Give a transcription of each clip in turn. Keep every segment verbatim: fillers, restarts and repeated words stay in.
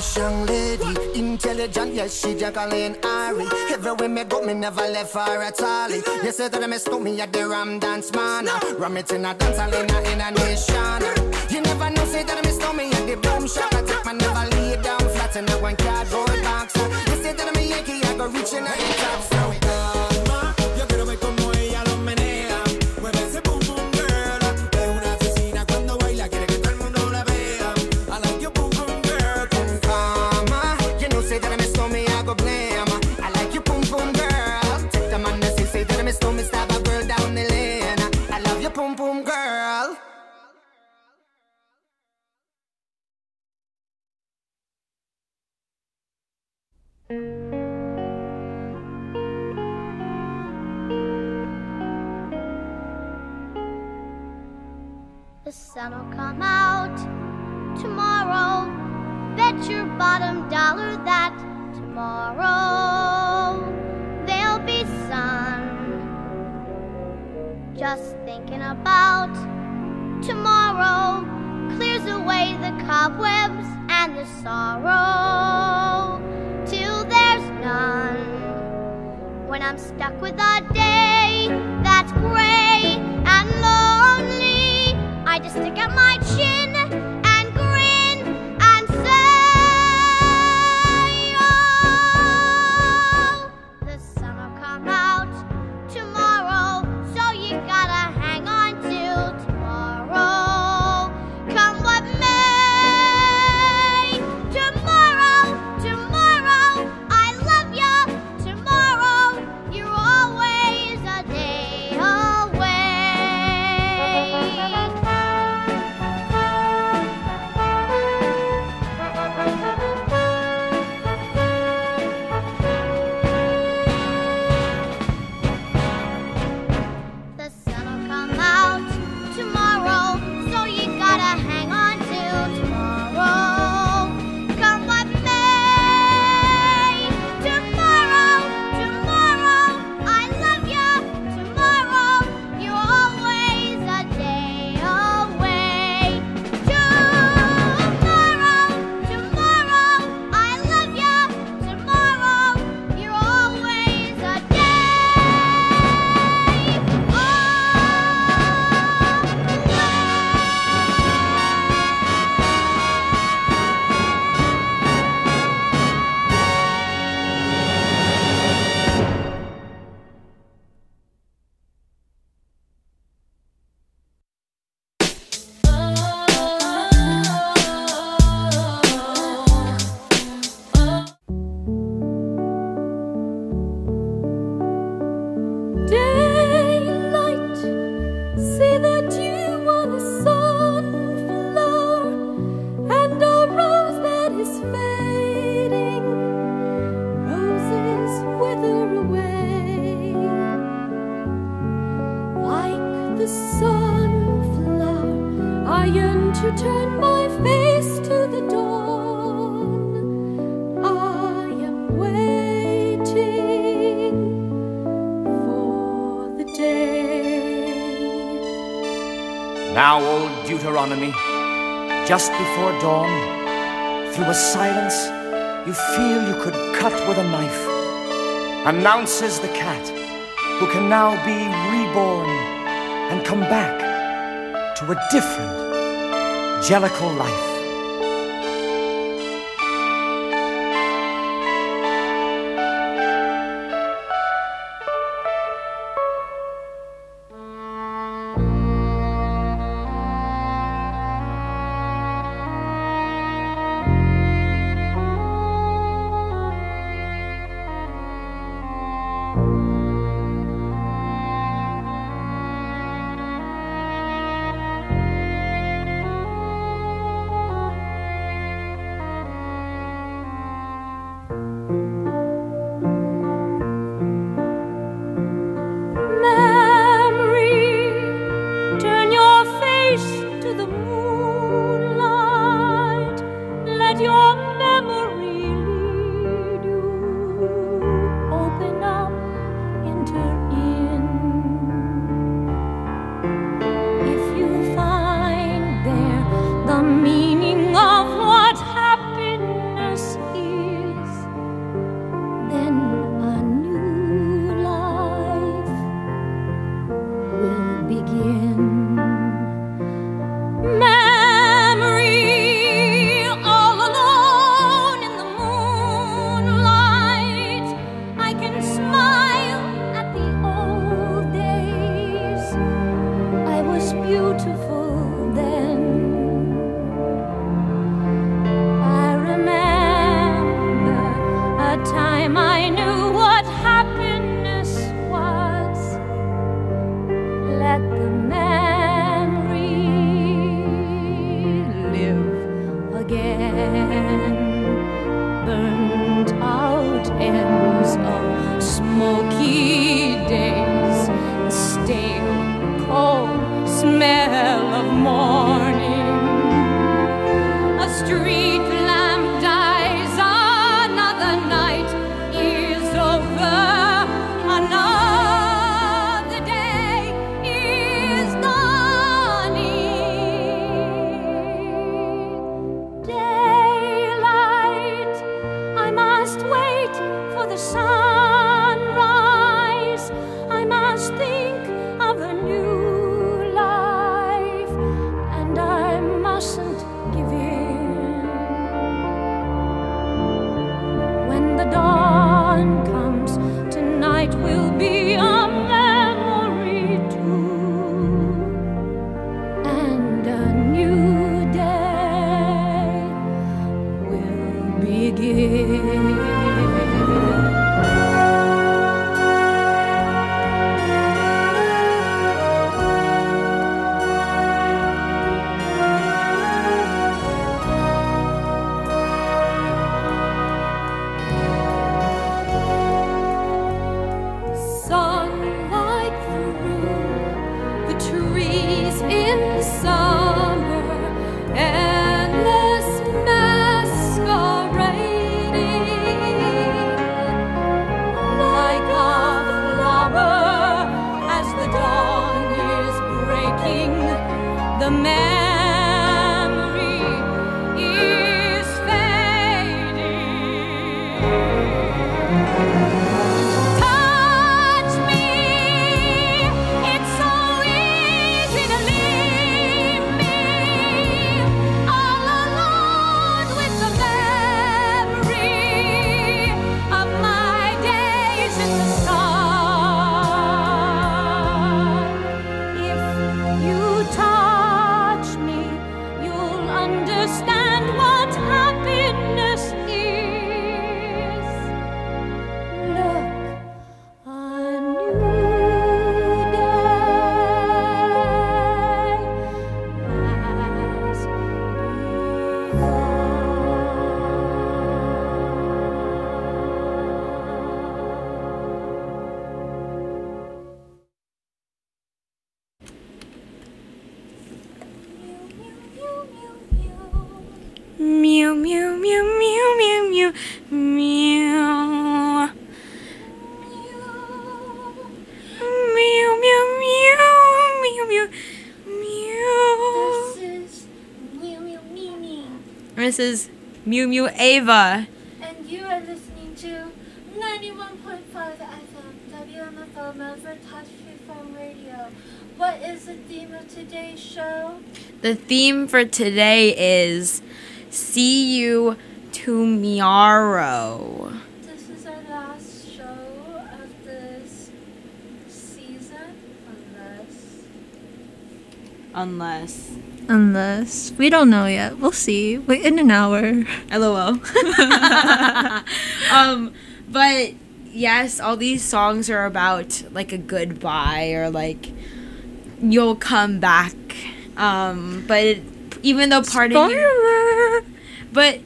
Nice young lady, intelligent, yes, she Jacqueline Ari. Everywhere me go, me never left her at all. You said that I missed me at the Ram Dance Man. Ram it in a dance hall in a, in a nation. You never know, say that I missed me at the Boom Shop. I take my never lay down flat in a one cardboard box. You said that I'm a Yankee, I go reaching at the top. So calma, yo quiero ver como ella lo menea. Mueve ese boom boom girl. Es una asesina cuando baila, quiere que todo el mundo la vea. I like your boom boom girl. Con calma, you know say that I miss me, I go blame. I like your boom boom girl. Take the man that say, say that I miss me, stab a girl down the lane. I love your boom boom girl. The sun will come out tomorrow. Bet your bottom dollar that tomorrow there'll be sun. Just thinking about tomorrow clears away the cobwebs and the sorrow till there's none. When I'm stuck with a day that's gray and lonely, I just stick out my chin and grin and say, oh, the sun will come out tomorrow, so you gotta hang on till tomorrow. Come what may, tomorrow, tomorrow, I love ya, tomorrow, you're always a day away. The sun will come out tomorrow, so you gotta hang on till tomorrow. Come what may, tomorrow, tomorrow, I love ya, tomorrow, you're always a day away. Tomorrow, tomorrow, I love ya, tomorrow, you're always a day Daylight, see that you are a sunflower and a rose that is fading. Roses wither away like the sunflower. I yearn to turn my face to the dawn. I am waiting for the day. Now, old Deuteronomy, just before dawn, through a silence you feel you could cut with a knife, announces the cat who can now be reborn and come back to a different jellicle life. again. Burnt out ends of smoky days, the stale, cold smell of morning. A street lamp dies, another night is over, another day is dawning. Daylight, I must wait for the sunrise. I must think of a new life, and I mustn't give in. When the dawn comes, tonight will be a memory too, and a new day will begin. Sunlight through the trees in summer, endless masquerading, like a flower as the dawn is breaking. The memory is fading. Touch me, it's so easy to leave me all alone with the memory of my days in the sun. If you touch me, you'll understand what happiness is. Look, a new day has Mew, mew, mew, mew, mew, mew, mew. Mew, mew, mew, mew, mew, mew. This is Mew Mew Mimi, This is Mew Mew Ava. and you are listening to ninety-one point five F M W M F O Melbourne Touch Freeform Radio. What is the theme of today's show? The theme for today is See You Tomorrow. This is our last show of this season, unless Unless. Unless we don't know yet. We'll see. Wait in an hour. LOL. um, but yes, all these songs are about like a goodbye or like you'll come back. Um, but it, even though parting, but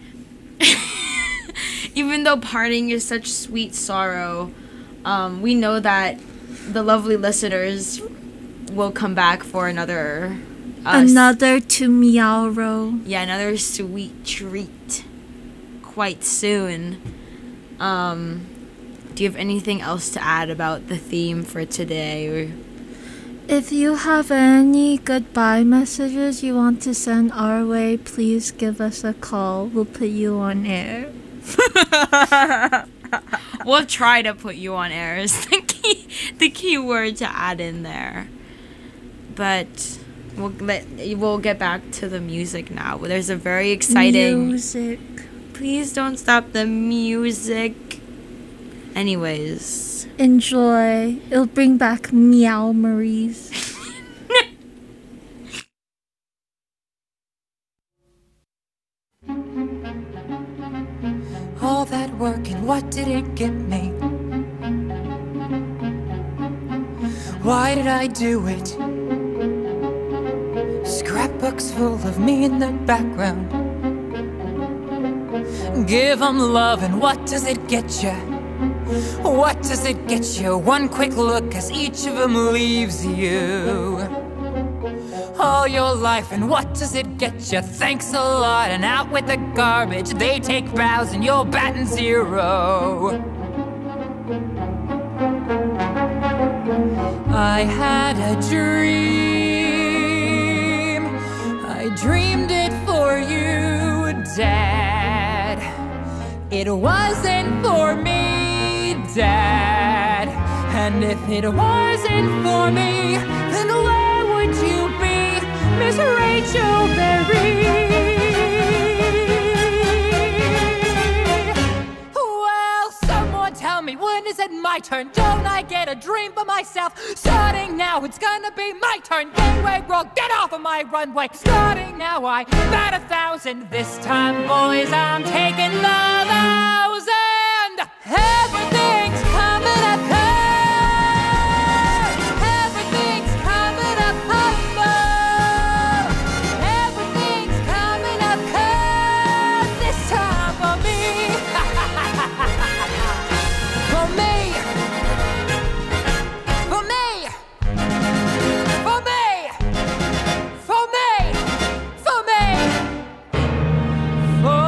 even though parting is such sweet sorrow, um, we know that the lovely listeners will come back for another. Uh, Another tomorrow. Yeah, another sweet treat quite soon. Um, do you have anything else to add about the theme for today? If you have any goodbye messages you want to send our way, please give us a call. We'll put you on air. We'll try to put you on air is the key, the key word to add in there. But we'll let we'll get back to the music now. There's a very exciting music. Please don't stop the music. Anyways. Enjoy. It'll bring back meow Maries. All that work and what did it get me? Why did I do it? Scrapbooks full of me in the background. Give them love and what does it get you? What does it get you? One quick look as each of them leaves you. All your life and what does it get you? Thanks a lot and out with the garbage. They take bows and you're batting zero. I had a dream, I dreamed it for you, Dad. It wasn't for me, Dad. And if it wasn't for me, then where would you be, Miss Rachel Berry? Well, someone tell me, when is it my turn? Don't I get a dream for myself? Starting now, it's gonna be my turn. Gateway Road, get off of my runway. Starting now, I bat a thousand. This time, boys, I'm taking the thousand. Everything's coming up high. Everything's coming up high. Everything's coming up high. This time for me. For me. For me. For me. For me. For me. For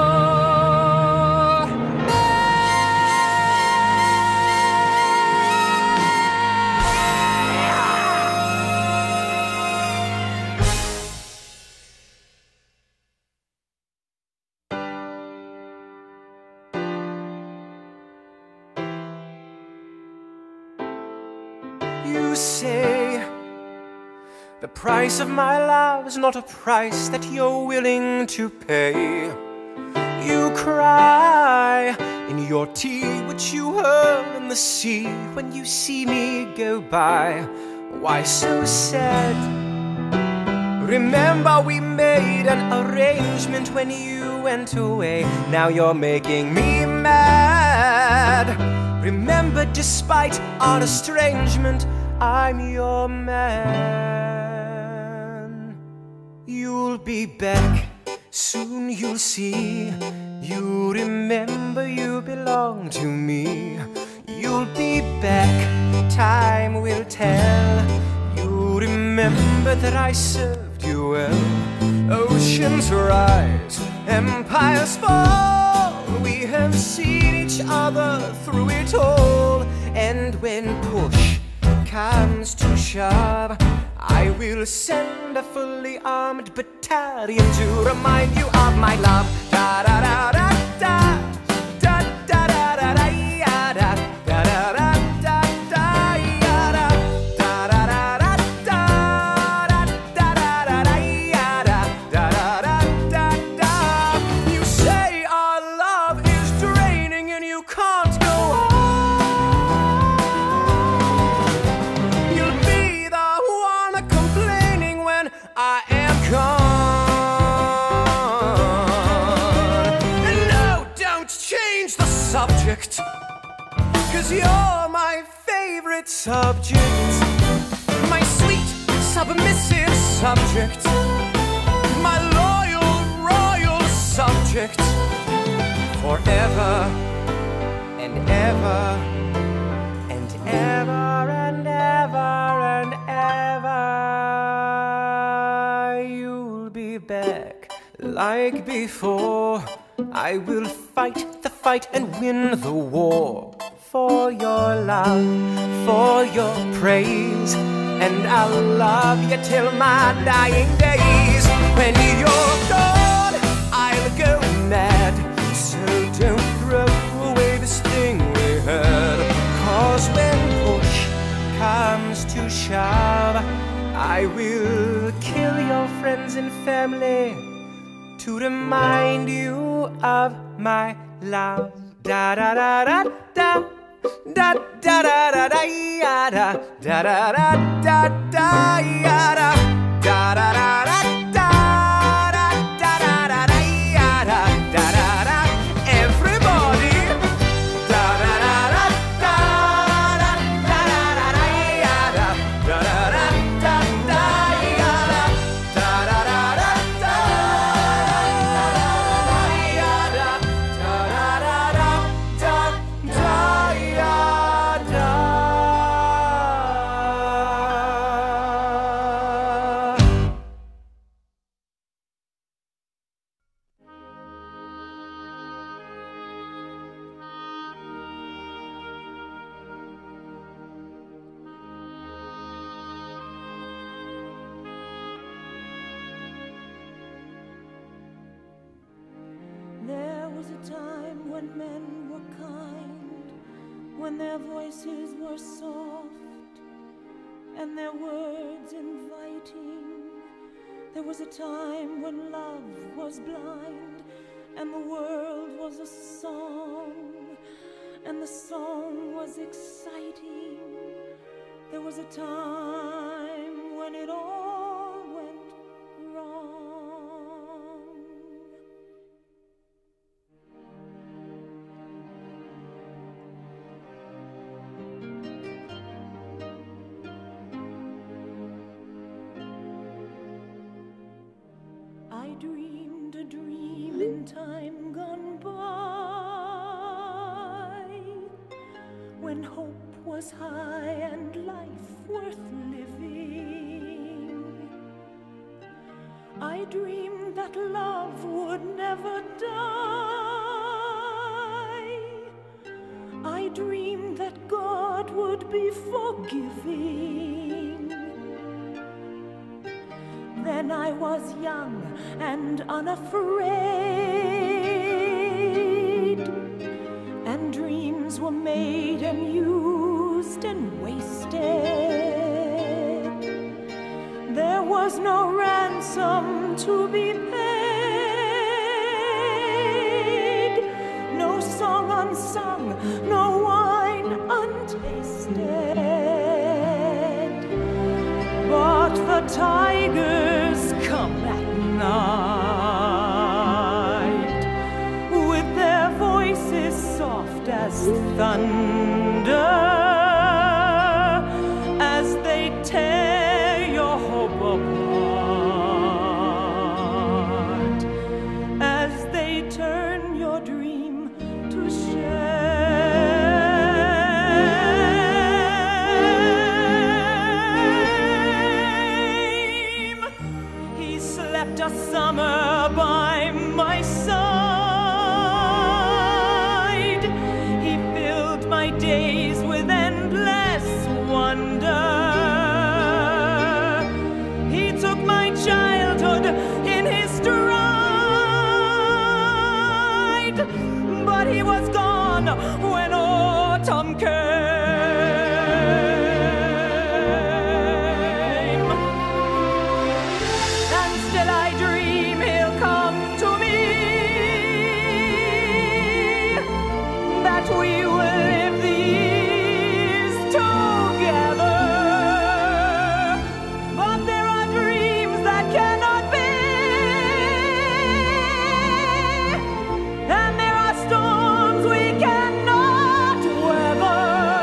You say the price of my love is not a price that you're willing to pay. You cry in your tea, which you hurl in the sea when you see me go by. Why so sad? Remember we made an arrangement when you went away. Now you're making me mad. Remember, despite our estrangement, I'm your man. You'll be back, soon you'll see. You remember you belong to me. You'll be back, time will tell. You remember that I served you well. Oceans rise, empires fall. We have seen each other through it all. And when push comes to shove, I will send a fully armed battalion to remind you of my love. Da da da da da da da da da da ya da da da da da da ya da da da da da da da da da da ya da da da da da. You say our love is draining and you can't go on. You'll be the one complaining when I am gone. And no, don't change the subject, 'cause you're my favorite subject. My sweet, submissive subject. My loyal, royal subject. Forever and ever and ever and ever and ever. You'll be back like before. I will fight the fight and win the war. For your love, for your praise. And I'll love you till my dying days. When you're gone, I'll go mad. So don't throw away this thing we had. 'Cause when push comes to shove, I will kill your friends and family to remind you of my love. Da da da da da da da da da da ya da da da da da da ya da da da da da da da da da da ya da da da da. Everybody, da da da da da da da da da ya da da da da da da ya da da da da da da ya da. There was a time when men were kind, when their voices were soft and their words inviting. There was a time when love was blind and the world was a song, and the song was exciting. There was a time when it all went wrong. I dreamed a dream in time gone by, when hope was high and life worth living. I dreamed that love would never die. I dreamed that God would be forgiving. Then I was young and unafraid, and dreams were made and used and wasted. There was no ransom to be paid, no song unsung, no wine untasted. But the tigers come at night, with their voices soft as thunder, as they tear your hope apart, as they turn your dream to shame. He slept a summer by my side. He filled my days with endless wonder. He took my childhood in his stride, but he was gone when autumn came. And still I dream he'll come to me, that we will live the years together. But there are dreams that cannot be, and there are storms we cannot weather.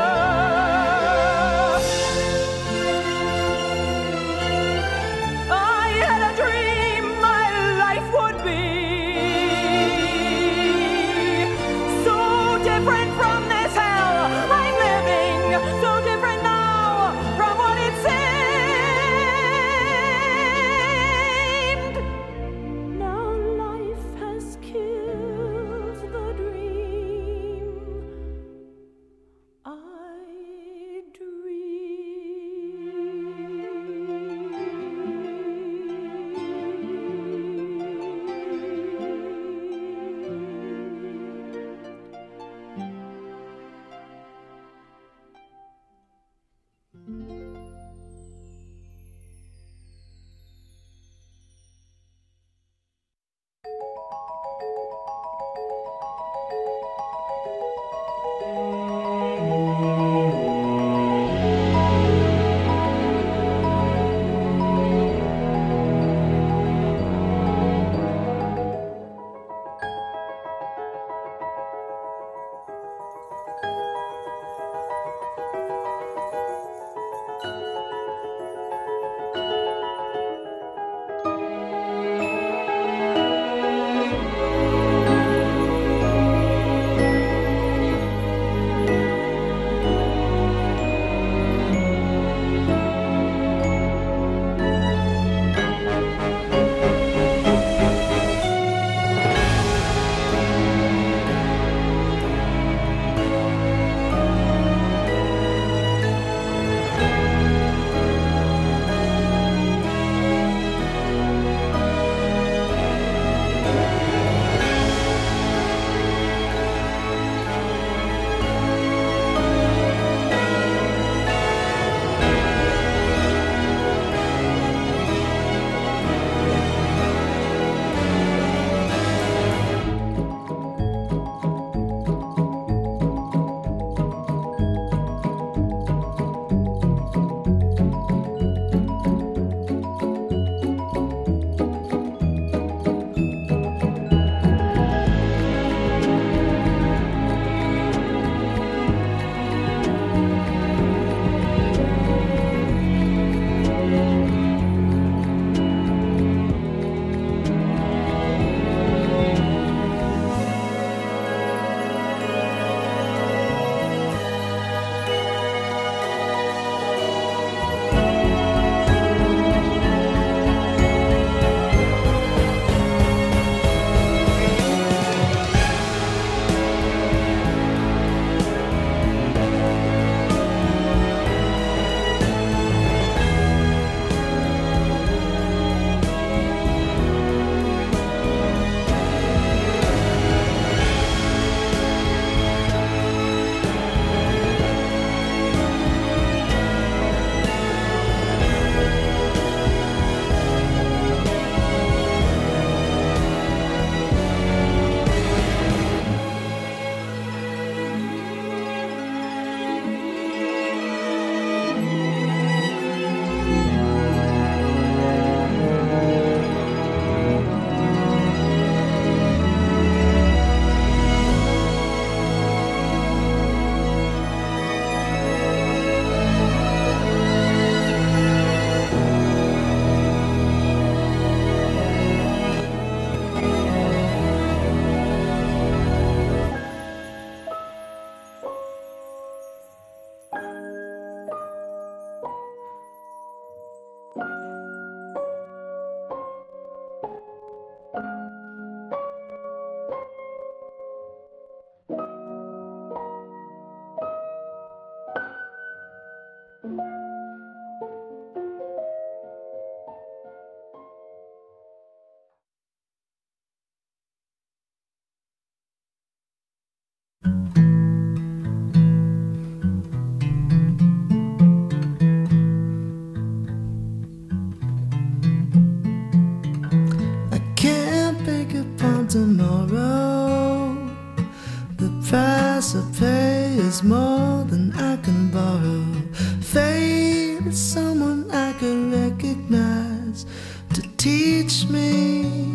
tomorrow. The price I pay is more than I can borrow. Fate is someone I could recognize to teach me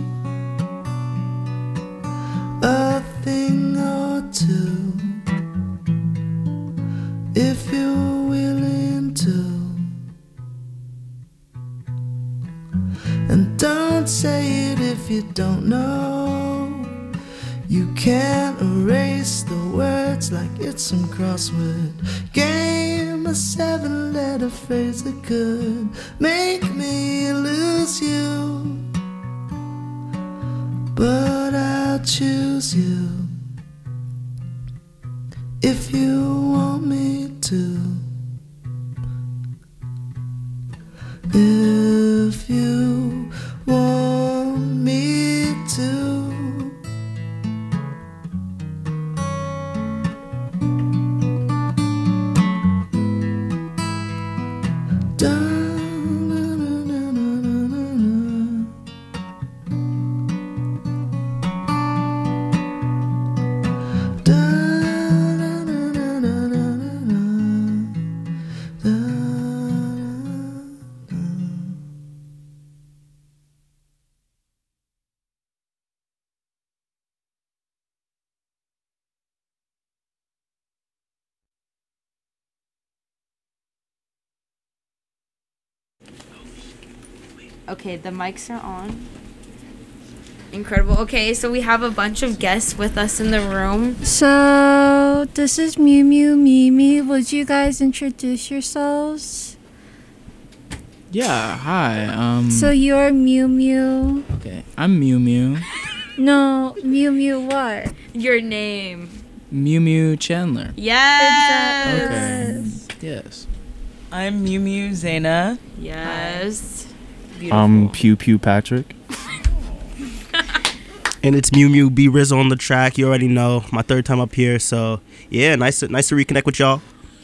a thing or two, if you're willing to. And don't say it if you don't know. You can't erase the words like it's some crossword game. A seven-letter phrase that could make me lose you, but I'll choose you if you want me to. If you want me to. Okay, the mics are on. Incredible. Okay, so we have a bunch of guests with us in the room. So, this is Mew Mew Mimi. Would you guys introduce yourselves? Yeah, hi. Um. So, you're Mew Mew. Okay, I'm Mew Mew. No, Mew Mew what? Your name. Mew Mew Chandler. Yes. Okay. Yes. I'm Mew Mew Zaina. Yes. Beautiful. I'm Pew Pew Patrick. And it's Mew Mew B Rizzo on the track. You already know, my third time up here. So yeah, nice to, nice to reconnect with y'all.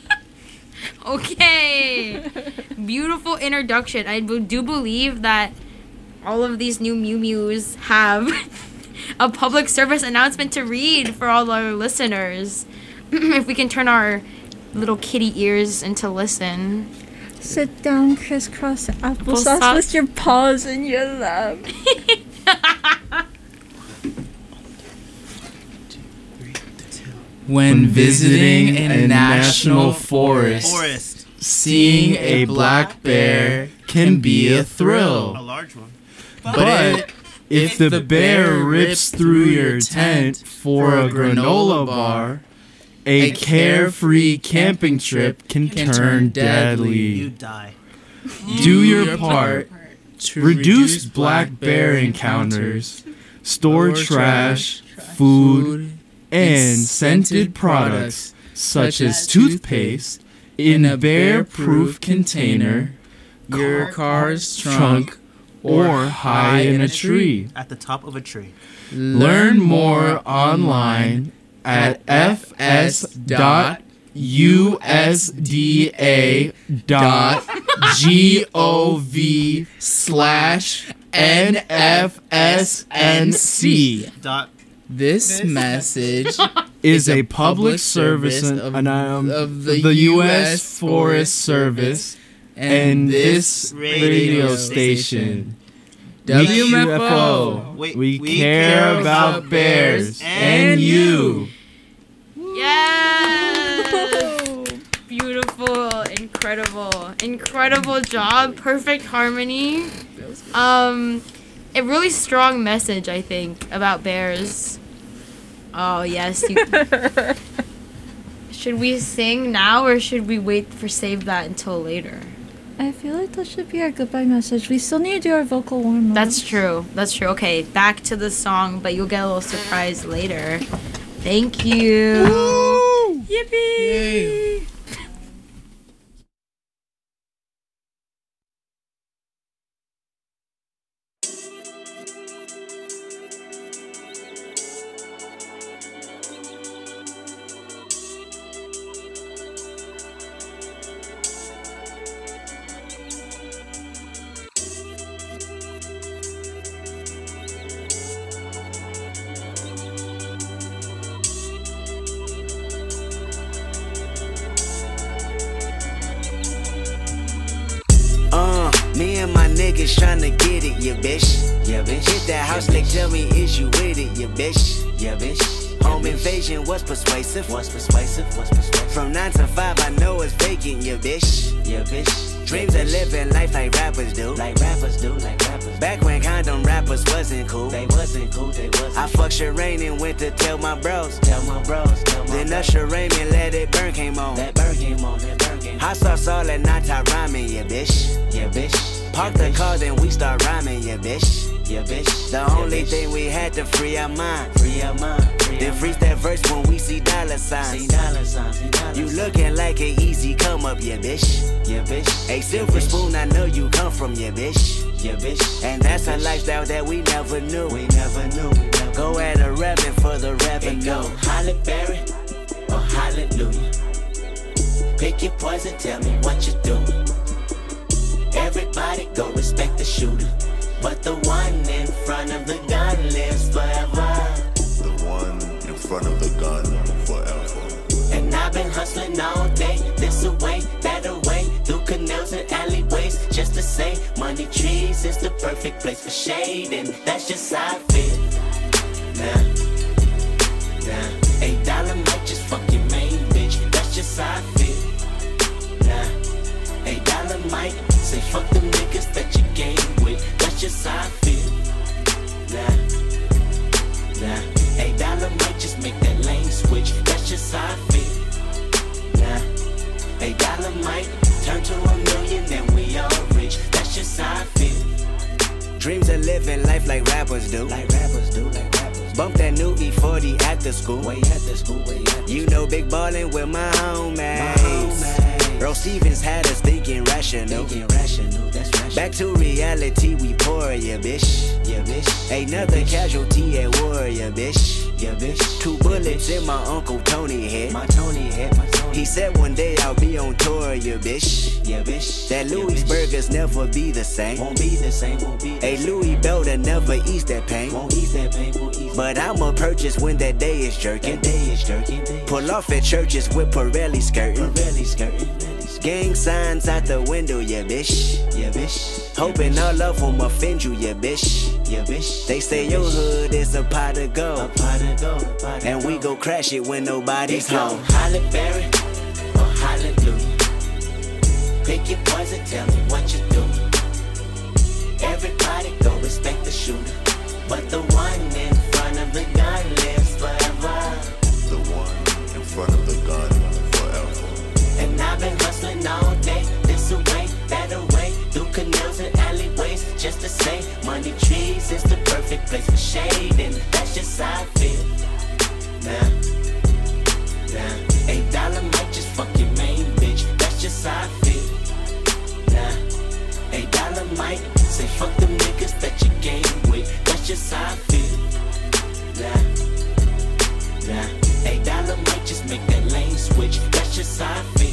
Okay. Beautiful introduction. I do believe that all of these new Mew Mews have a public service announcement to read for all our listeners. If we can turn our little kitty ears into listen. Sit down, crisscross applesauce Applesauce. with your paws in your lap. When visiting a national forest, Forest. seeing a black bear can be a thrill. A large one. But if the bear rips through your tent for a granola bar, a carefree camping trip can turn deadly. You die. Do your part to reduce black bear encounters, store trash, food, and scented products such as toothpaste in a bear-proof container, your car's trunk, or high in a tree. At the top of a tree. Learn more online at f s dot u s d a dot gov slash n f s n c. Dot. This message is a public service of, um, of the U S Forest Service and this radio station. W M F O. We, we care about bears and you. Yes! Beautiful, incredible, incredible job, perfect harmony. Um, a really strong message, I think, about bears. Oh yes. You should we sing now or should we wait for save that until later? I feel like that should be our goodbye message. We still need to do our vocal warm up. That's true. That's true. Okay, back to the song, but you'll get a little surprise later. Thank you. Woo! Yippee! Yay. niggas tryna get it, yeah, bitch. Yeah, bitch. Hit that house, like, tell me, is you with it, yeah, bitch. Yeah, bitch. Home invasion was persuasive. Was persuasive. Was persuasive. From nine to five, I know it's vacant, yeah, bitch. Yeah, bitch. Dreams of living life like rappers do. Like rappers do, like rappers do. Back when condom rappers wasn't cool. They wasn't cool, they wasn't I fucked Shireen and went to tell my bros. Tell my bros, tell my Then Usher Raymond Let It Burn came on. That burn came on, that burn came on. Hot sauce all that night I rhyming, yeah, bitch. Yeah, bitch. Park the car, then we start rhyming, yeah, bitch. Yeah, bitch. The yeah, only bitch. thing we had to free our mind. Free our mind. Free then freeze that verse when we see dollar signs. See dollar signs. See dollar you looking like an easy come up, yeah, bitch. Yeah, bitch. A silver yeah, spoon, I know you come from, yeah, bitch. Yeah, bitch. And that's yeah, a lifestyle that we never knew. We never knew. We never go at a revving for the revenue. Go Halle Berry or Hallelujah. Pick your poison, tell me what you doing. Everybody go respect the shooter. But the one in front of the gun lives forever. The one in front of the gun forever. And I've been hustling all day, this away, that away, through canals and alleyways, just to say, money trees is the perfect place for shade, and that's just how I feel. Nah, nah, eight dollar might just fuck your main bitch, that's just how I feel. Nah, eight dollar might say fuck them niggas that you game with. That's just how I feel. Nah, nah. Eight dollar might just make that lane switch. That's just how I feel. Nah. Eight dollar might turn to a million and we all rich. That's just how I feel. Dreams of living life like rappers do. Like rappers do. Like rappers do. Bump that new E forty at the school. Way at the school. Way at the you know big ballin' with my homies. My homies. Earl Stevens had us thinking rational. Thinking rational, that's rational. Back to reality, we pour, yeah, bitch. Yeah, bitch. Another yeah, casualty at war, yeah, bitch. Yeah, bitch. Two bullets yeah, bitch. in my Uncle Tony head. My Tony head, my Tony. He said one day I'll be on tour, yeah, bitch. Yeah, bitch. That Louis yeah, burgers never be the same. Won't be the same, won't be the A same. Louis Belder never ease that pain. Won't ease that pain, won't ease But I'ma purchase when that day is jerking. That day is jerking. Pull off at churches with Pirelli skirting. Pirelli skirting. Gang signs out the window, yeah, bitch. Yeah, bitch. Hoping all of them offend you, yeah, bitch. Yeah, bitch. They say your hood is a pot of gold. A pot of gold. And we go crash it when nobody's home. Halle Berry or Hallelujah. Pick your poison, tell me what you doing. Everybody go respect the shooter. But the one in front of the gun lives forever. The one in front of the gun forever. And I've been hustling all day, this away, that away, through canals and alleyways, just to say, money trees is the perfect place for shade, and that's just how I feel. Nah, nah, eight dollar might just fuck your main bitch, that's just how I feel. Nah, eight dollar might say fuck them niggas that you game with, that's just how I feel. Nah, nah, eight dollar might just make that lane switch, that's just how I feel.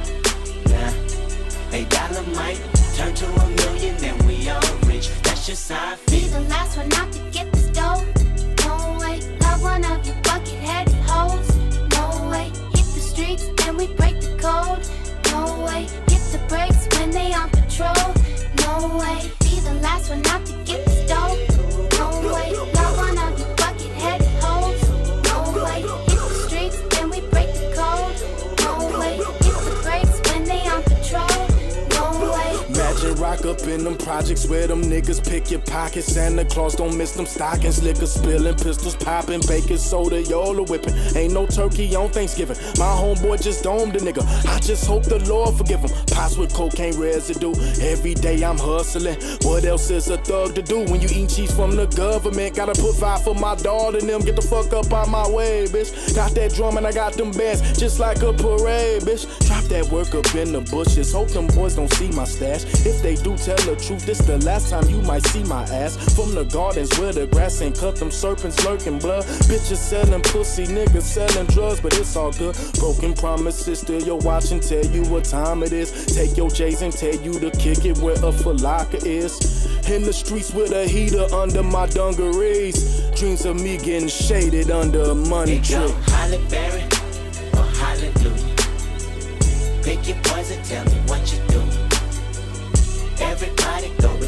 Nah, eight dollar might turn to a million and we all rich. That's just how I feel. Be the last one out to get this dough. No way, love one of you bucket-headed hoes. No way, hit the streets and we break the code. No way, hit the brakes when they on patrol. No way, be the last one out to get this dough. No way, love one of you bucket-headed hoes. No way, hit the streets and we break the code. No way, hit the brakes when they on patrol. No way. Imagine rock up in them projects where them niggas pick your pockets. Santa Claus don't miss them stockings. Liquor spilling, pistols popping, baking soda, y'all whipping. Ain't no turkey on Thanksgiving. My homeboy just domed a nigga. I just hope the Lord forgive him. Pots with cocaine residue. Every day I'm hustling. What else is a thug to do when you eat cheese from the government? Gotta put five for my daughter and them. Get the fuck up out my way, bitch. Got that drum and I got them bands just like a parade, bitch. Drop that work up in the bushes. Hope them boys don't see my stash. If they do tell the truth, this the last time you might see my ass. From the gardens where the grass ain't cut, them serpents lurking blood. Bitches selling pussy, niggas selling drugs, but it's all good. Broken promises, still your watch and tell you what time it is. Take your J's and tell you to kick it where a falaka is. In the streets with a heater under my dungarees. Dreams of me getting shaded under a money tree. Halle Berry or Hallelujah. Pick your poison, tell me what you do. Everybody go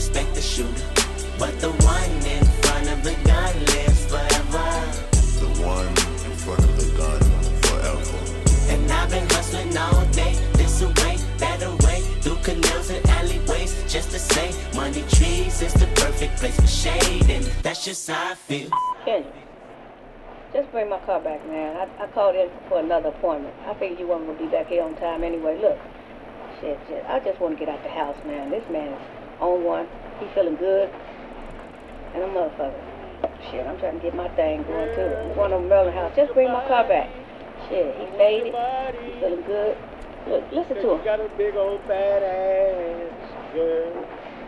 respect the shooter, but the one in front of the gun lives forever. The one in front of the gun forever. And I've been hustling all day, this away, that away, through canals and alleyways, just to say, money trees is the perfect place for shade, and that's just how I feel. Kendrick, just bring my car back, man. I, I called in for another appointment. I figured you weren't going to be back here on time anyway. Look, shit, shit, I just want to get out the house, man. This man is on one. He feeling good. And a motherfucker. Shit, I'm trying to get my thing going, too. I'm going to Merlin house. Just bring my car back. Shit, he faded. He feeling good. Look, listen to him. You got a big old fat ass, girl.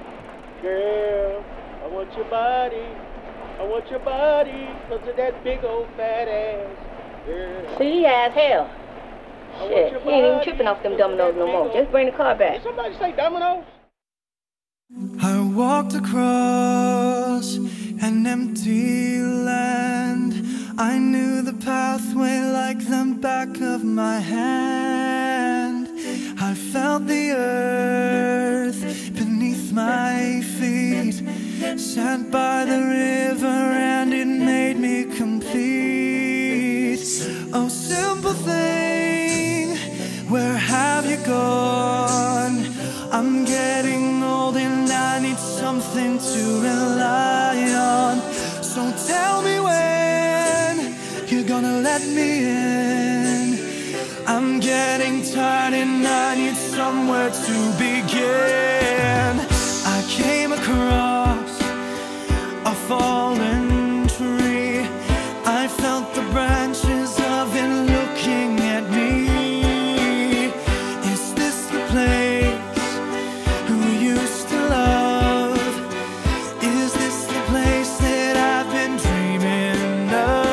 Girl, I want your body. I want your body because of that big old fat ass, girl. See, he as hell. Shit, he ain't even tripping off them dominoes no more. Just bring the car back. Did somebody say dominoes? I walked across an empty land. I knew the pathway like the back of my hand. I felt the earth beneath my feet. Sat by the river and it made me complete. Oh, simple thing, where have you gone? I'm getting old and I need something to rely on. So tell me when you're gonna let me in. I'm getting tired and I need somewhere to begin. I came across a fallen tree. I felt the branches of it looking at me. Is this the place we used to love? Is this the place that I've been dreaming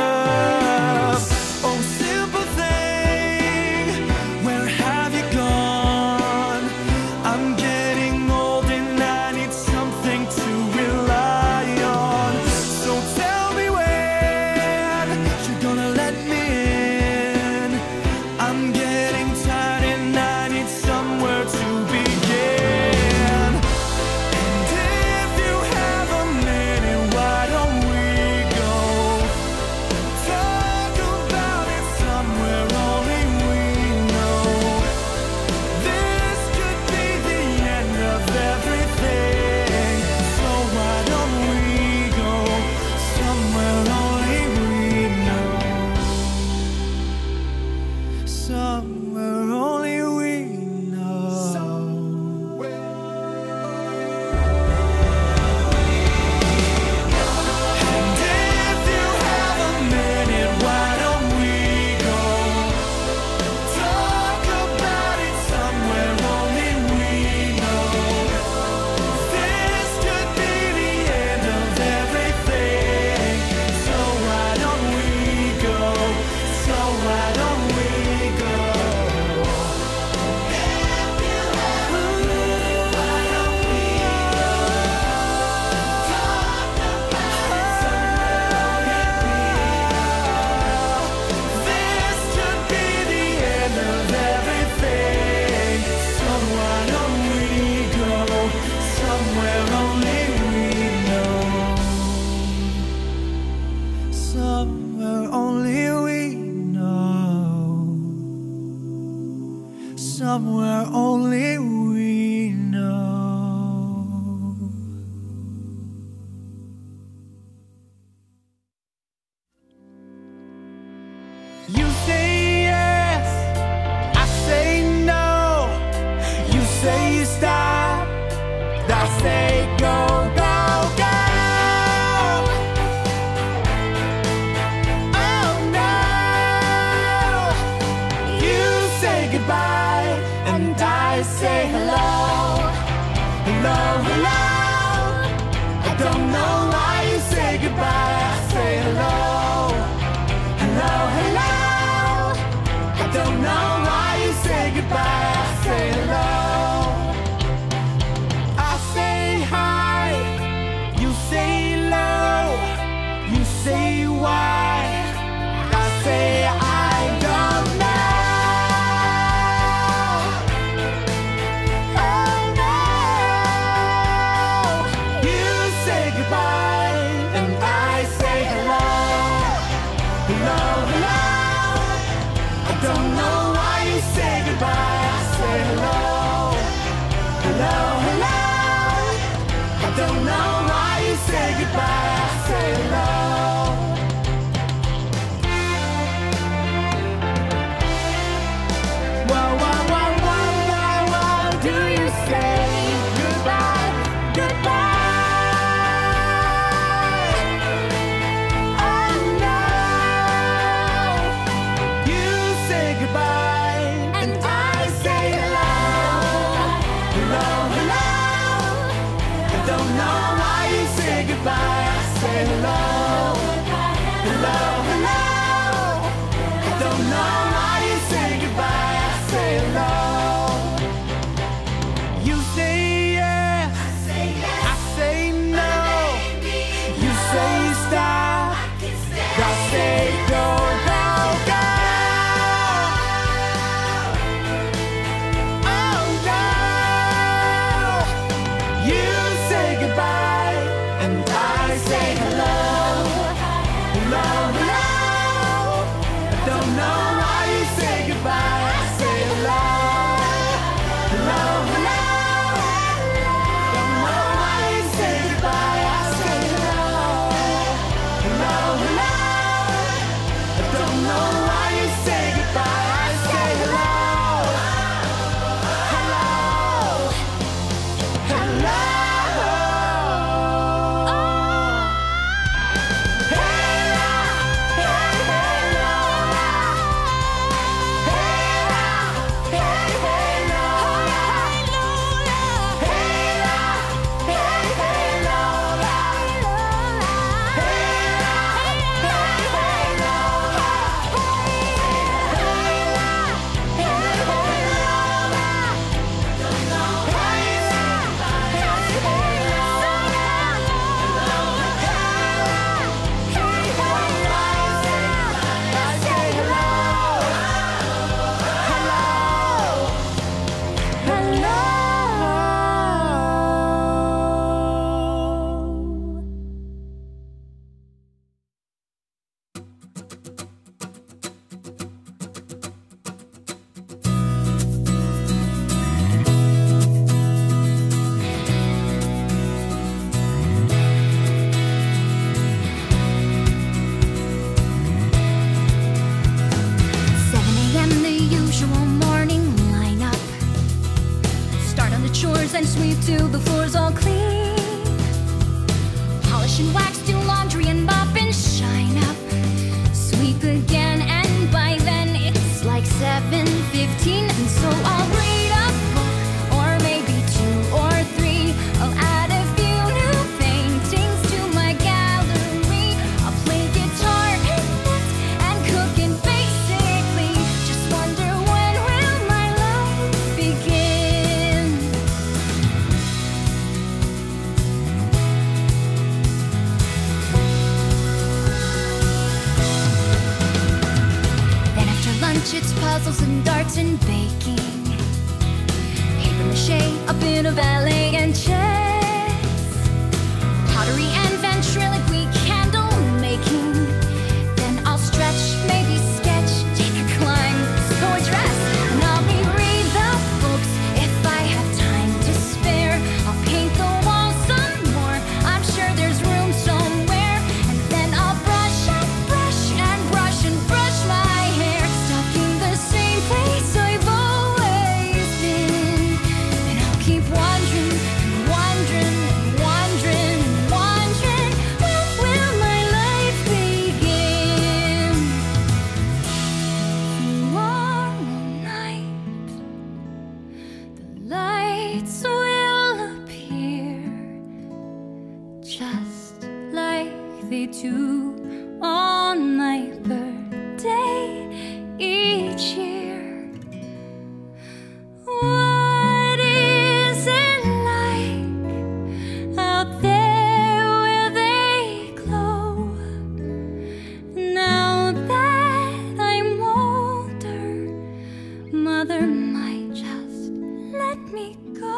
of? Oh, simple thing, where have you gone? I'm getting old and I need something to rely on. So tell me when you're gonna let me in. I'm getting tired and I need somewhere to begin. And if you have a minute, why don't we go talk about it somewhere only we know? This could be the end of everything. So why don't we go somewhere only we know? Somewhere only we know. And if you have a minute, why don't we go talk about it somewhere only we know? This could be the end of everything. So why don't we go? So why don't we go? If you have a minute, why don't we go talk about it somewhere only we know? This could be the end of everything. So why don't we go somewhere only we know? Somewhere only we know. Somewhere only we know. You say yes, I say no. You say you stop, I say go, go, go. Oh no, you say goodbye and I say hello, hello. I don't know why you say goodbye. I say hello, hello, hello. I don't know why you say goodbye. I say hello. Whoa, whoa, whoa, whoa, whoa, whoa. Do you say goodbye, goodbye? Oh no. You say goodbye, and I say hello, hello, hello. I don't know why you say goodbye. I say hello, hello, hello. I don't know why you say goodbye. I say hello. You say yes, I say yes. I say no. You say stop, I say go, go, go. Oh no. You say goodbye, and I say hello, hello, hello. I don't know why you say goodbye. I say hello, hello, hello. Don't know why you say goodbye. I say hello, hello, hello. I don't know why you say goodbye. I say hello, hello, hello. seven a.m. the usual morning lineup. Start on the chores and sweep till the floor's all clean. Polish and wax, do laundry and mop and shine up. Sweep again, and by then it's like seven fifteen. And so I'll read a book, or maybe two or three. I'll add a few new paintings to my gallery. I'll play guitar and knit and cook, and basically just wonder, when will my life begin? Then after lunch it's puzzles and darts and baking. Paper mache, a bit of ballet and chess. Pottery and ventriloquy, candle making. Then I'll stretch, maybe sketch, take a climb, sew a dress. And I'll reread the books if I have time to spare. I'll paint the walls some more, I'm sure there's room somewhere. And then I'll brush and brush and brush and brush my hair, stuck in the same place I've always been. And I'll keep wondering and wondering and wondering and wondering, when will my life begin? Tomorrow night the lights will appear, just like they do on my birthday each year. What is it like out there where they glow? Now that I'm older, Mother might just let me go.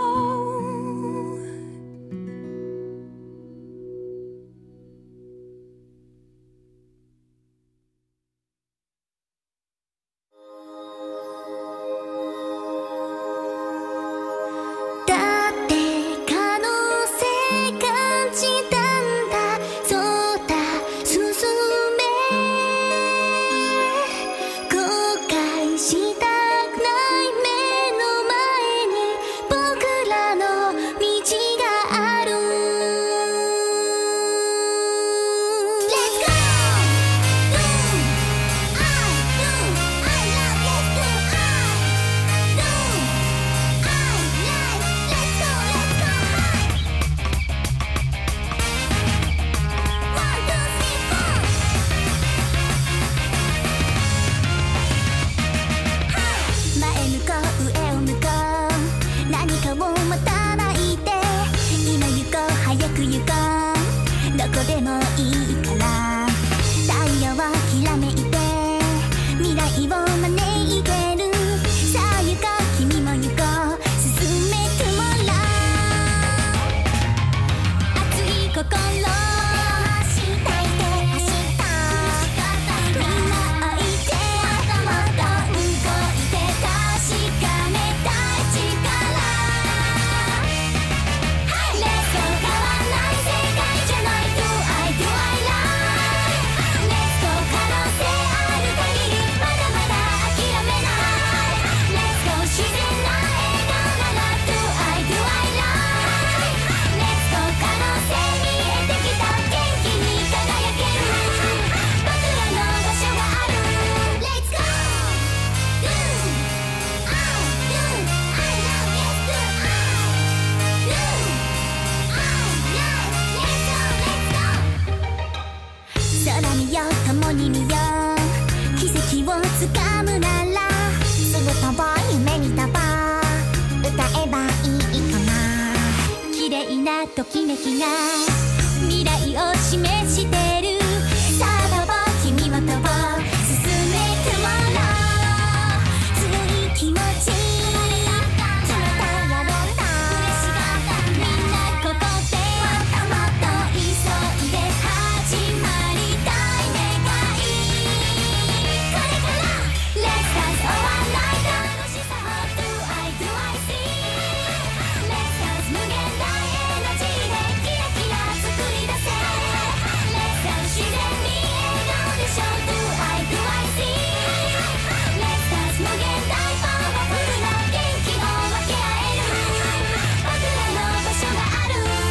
きめきが未来を示してる。さあ飛ぼう君も飛ぼう、進めてもらおう。強い気持ち決めたやろうな。みんなここでもっと急いで始まりたい願い。これから Let's dance all night。 楽しさを Do I do I see。 Let's dance 無限大エナジーでキラキラ作り出せ。 Let's dance 自然に笑顔でしょ。 Do I do I see。 Let's dance 無限大パワフルな元気を分け合える僕らの場所がある。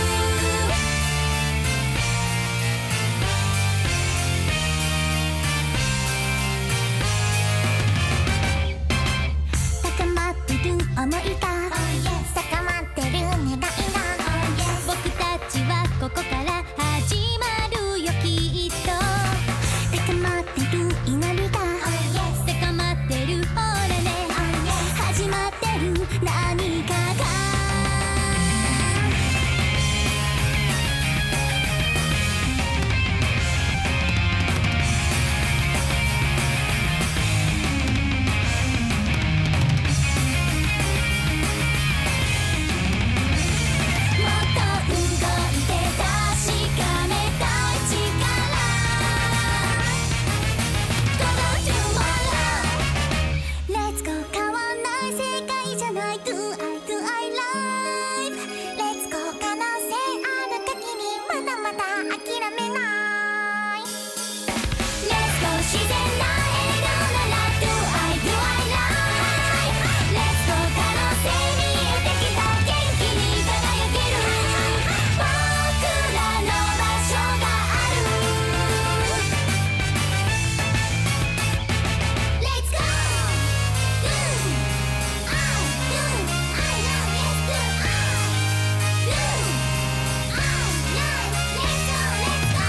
高まってる想いが高まってる願いが僕たちはここから始まるよきっと。高まってる祈りが高まってるほらね始まってる何かが。もっと動いて確かめたい力。 Go tomorrow Let's go 変わんない世界じゃない Do I do I live Let's go 可能性あるか君まだまだ諦めない。 Let's go 自然な笑顔なら Do I do I live Let's go 可能性見えてきた元気に輝ける僕らの場所がある。 Let's go Do I do I love Let's do I do I love Let's go Let's go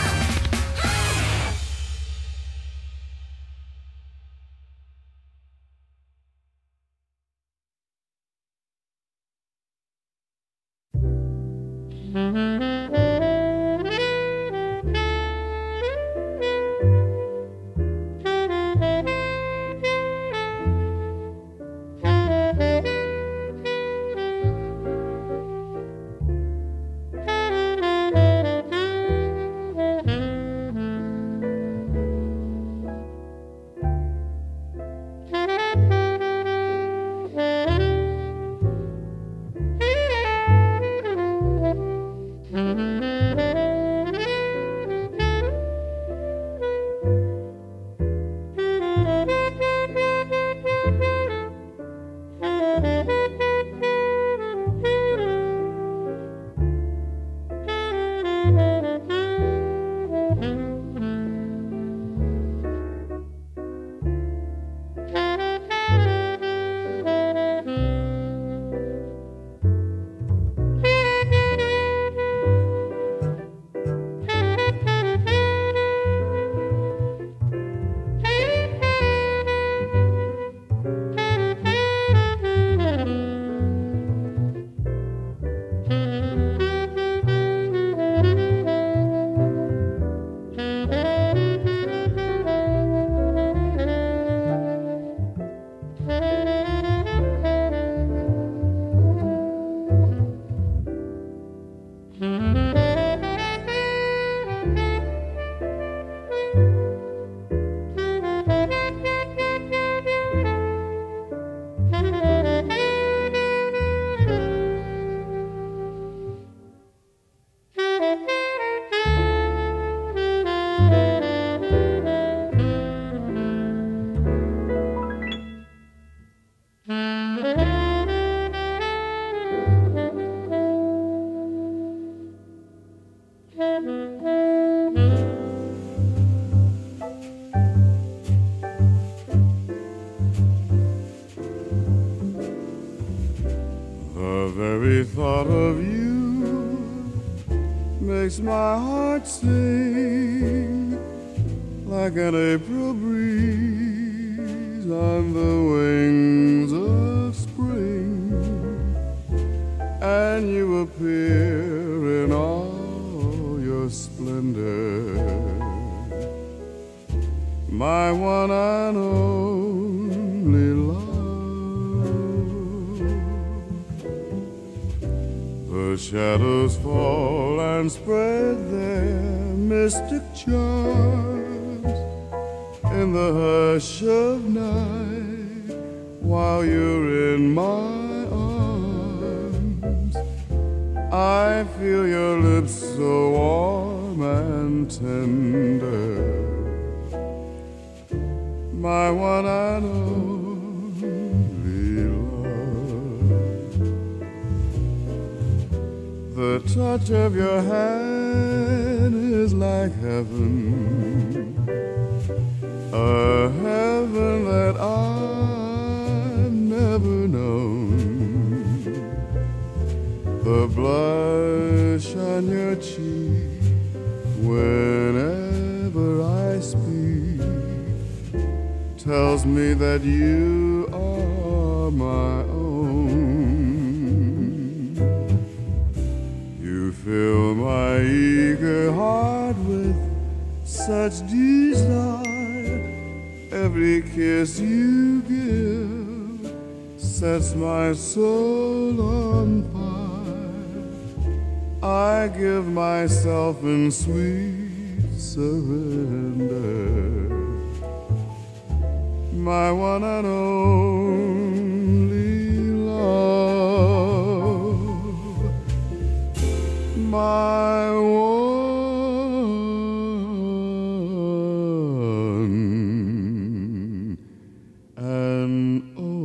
The very thought of you makes my heart sing like an April breeze on the wings of spring, and you appear in all my one and only love. The shadows fall and spread their mystic charms in the hush of night while you're in my arms. I feel your lips so warm and tender, my one and only love. The touch of your hand is like heaven, a heaven that I've never known. The blush on your cheek whenever I speak tells me that you are my own. You fill my eager heart with such desire. Every kiss you give sets my soul on fire. I give myself in sweet surrender, my one and only love, my one and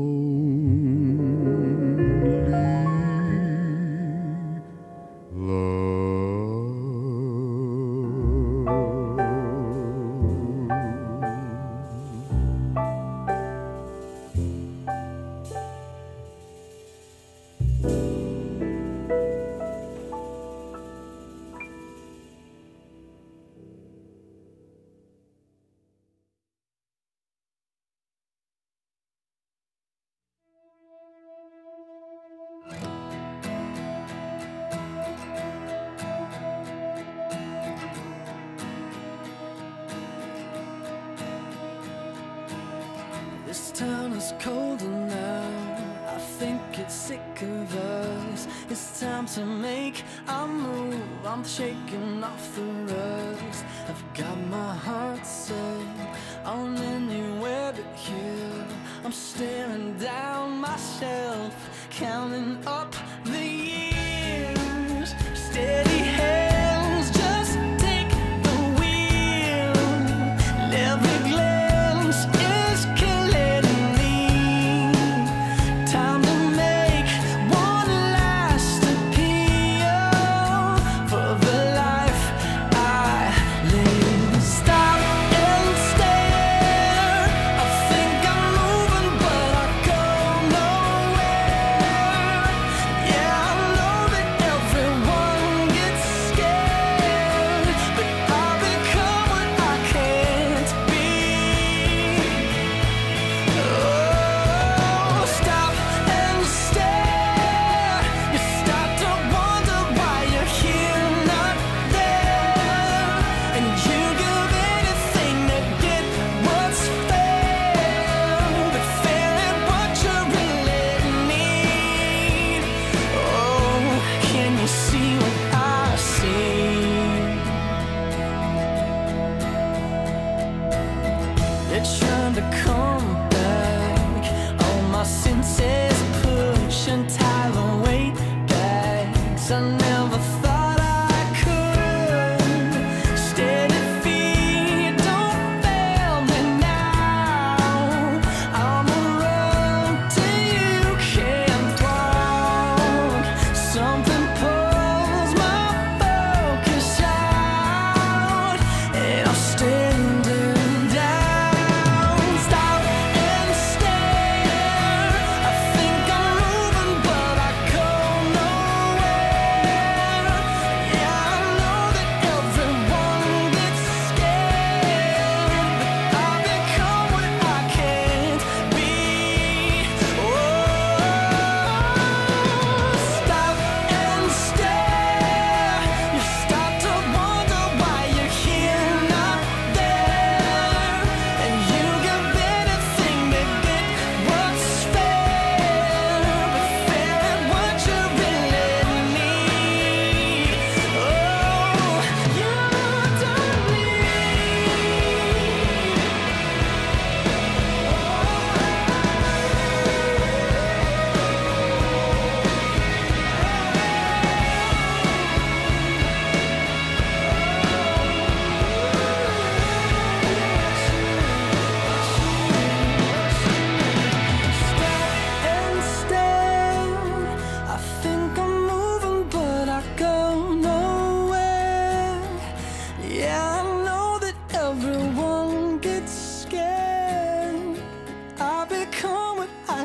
This town is colder now, I think it's sick of us. It's time to make a move, I'm shaking off the rust. I've got my heart set on anywhere but here. I'm staring down myself, counting up the years. Steady hands, just take the wheel. Every glance is killing me. Time to make one last appeal for the life I live. Stop and stare. I think I'm moving, but I go nowhere. Yeah, I know that everyone gets scared, but I'll become what I can't be. Oh, stop and stare. You start to wonder why you're here, not there, and you give anything to get what's fair, but fair ain't what you really need. Oh, can you see what I see? They're trying to come back. All my senses push and tie the weight bags. I never thought I could. Steady feet, don't fail me now. I'm a road till you can't walk. Something pulls my focus out, and I'm standing down. Stop and stare. I think I'm moving, but I go nowhere.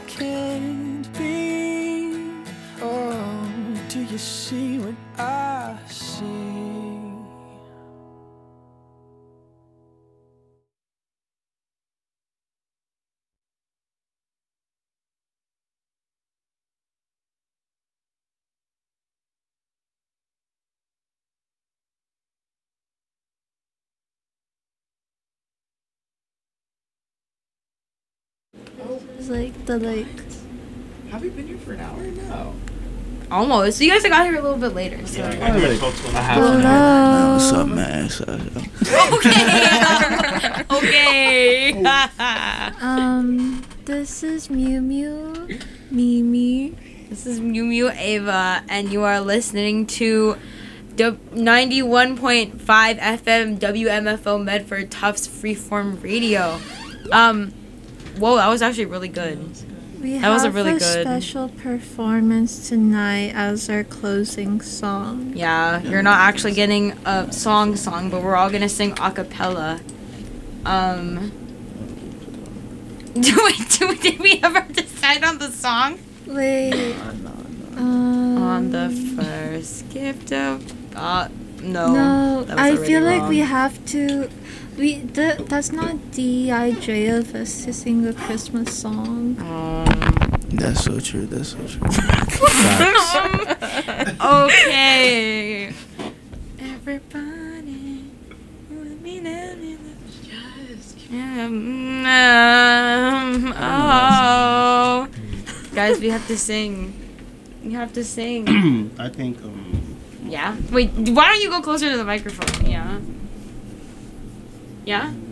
can't be. Oh, do you see what I see? It's like the like. Have you been here for an hour? No. Almost. So you guys got here a little bit later. So. Yeah, I got here about a half Hello. an hour. What's up, man? Okay. Okay. Um, this is Mew Mew, Mimi. This is Mew Mew Ava, and you are listening to the ninety-one point five F M W M F O Medford Tufts Freeform Radio. Um, whoa, that was actually really good. We that have was a really a good special performance tonight as our closing song. Yeah, you're not actually getting a song song, but we're all gonna sing a cappella. Um, do we, do we, did we ever decide on the song? Wait. Um, on the first gift of uh no. No, that was I already feel like wrong. we have to. We th- that's not D I J of us to sing a Christmas song. Um, That's so true. That's so true. um, okay. Everybody, let me know. Yes. Um, um, oh, guys, we have to sing. We have to sing. I think. Um, yeah. Wait. Why don't you go closer to the microphone? Yeah. Yeah.